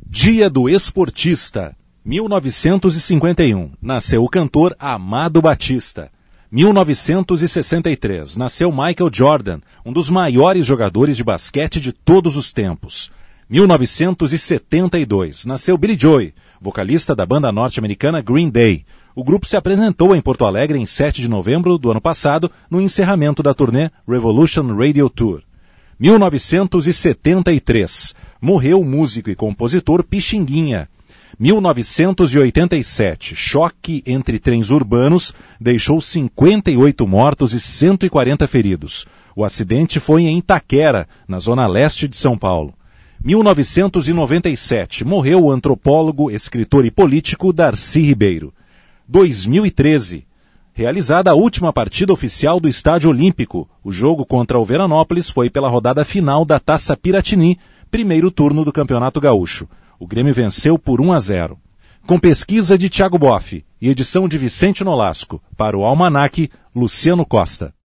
Dia do Esportista. 1951. Nasceu o cantor Amado Batista. 1963. Nasceu Michael Jordan, um dos maiores jogadores de basquete de todos os tempos. 1972. Nasceu Billy Joel, vocalista da banda norte-americana Green Day. O grupo se apresentou em Porto Alegre em 7 de novembro do ano passado, no encerramento da turnê Revolution Radio Tour. 1973. Morreu o músico e compositor Pixinguinha. 1987. Choque entre trens urbanos deixou 58 mortos e 140 feridos. O acidente foi em Itaquera, na zona leste de São Paulo. 1997. Morreu o antropólogo, escritor e político Darcy Ribeiro. 2013. Realizada a última partida oficial do Estádio Olímpico. O jogo contra o Veranópolis foi pela rodada final da Taça Piratini, primeiro turno do Campeonato Gaúcho. O Grêmio venceu por 1-0. Com pesquisa de Thiago Boff e edição de Vicente Nolasco, para o Almanac, Luciano Costa.